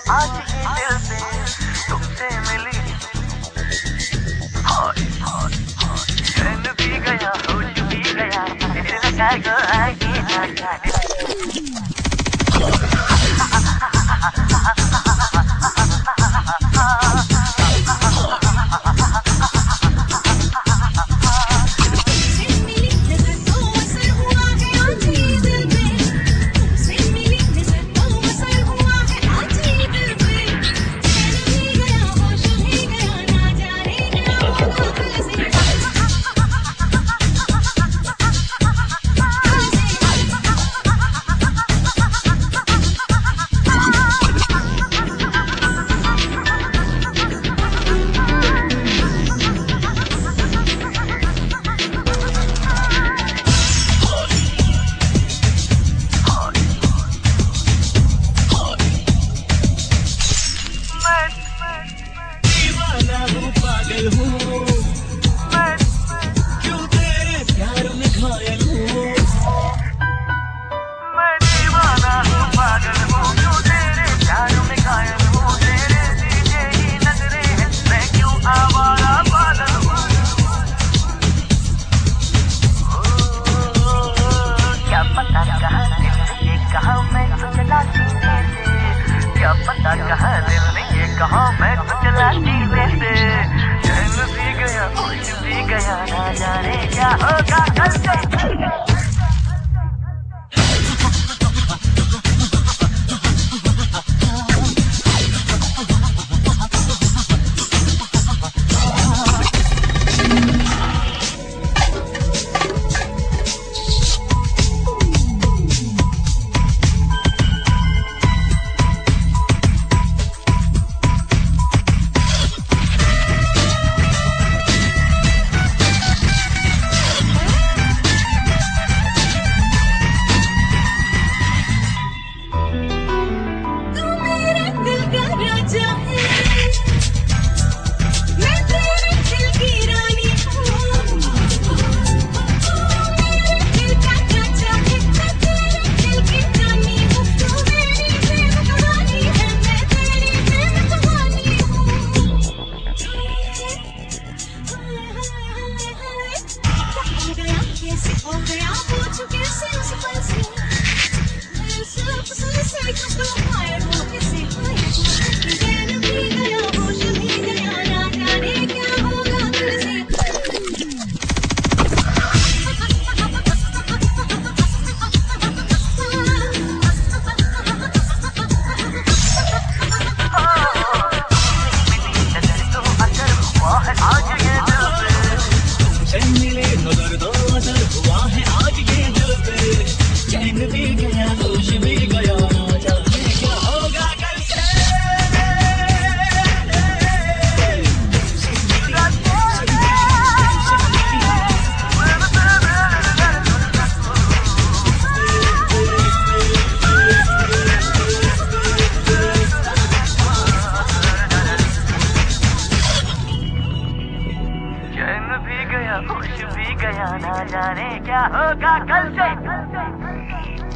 आज ही दिल से तुमसे मिली, चैन भी गया होश भी गया, दिल लगा गो आगे ना जाने। क्या पता कहाँ दिल ने ये कहा मैं तो चला सीने से, चैन भी गया होश भी गया, ना जाने क्या होगा कल से। होश भी गया, ना जाने क्या होगा कल से।